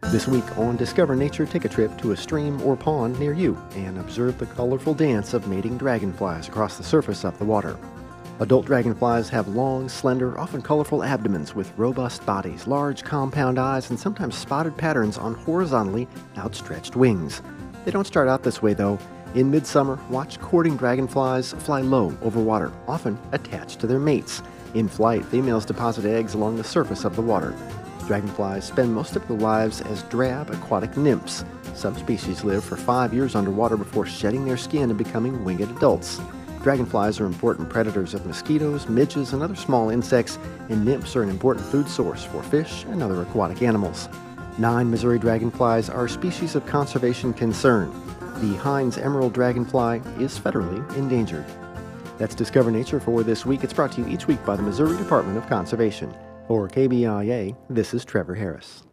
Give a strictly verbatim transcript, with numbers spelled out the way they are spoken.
This week on Discover Nature, take a trip to a stream or pond near you and observe the colorful dance of mating dragonflies across the surface of the water. Adult dragonflies have long, slender, often colorful abdomens with robust bodies, large compound eyes, and sometimes spotted patterns on horizontally outstretched wings. They don't start out this way though. In midsummer, watch courting dragonflies fly low over water, often attached to their mates. In flight, females deposit eggs along the surface of the water. Dragonflies spend most of their lives as drab aquatic nymphs. Some species live for five years underwater before shedding their skin and becoming winged adults. Dragonflies are important predators of mosquitoes, midges, and other small insects, and nymphs are an important food source for fish and other aquatic animals. Nine Missouri dragonflies are species of conservation concern. The Hines emerald dragonfly is federally endangered. That's Discover Nature for this week. It's brought to you each week by the Missouri Department of Conservation. For K B I A, this is Trevor Harris.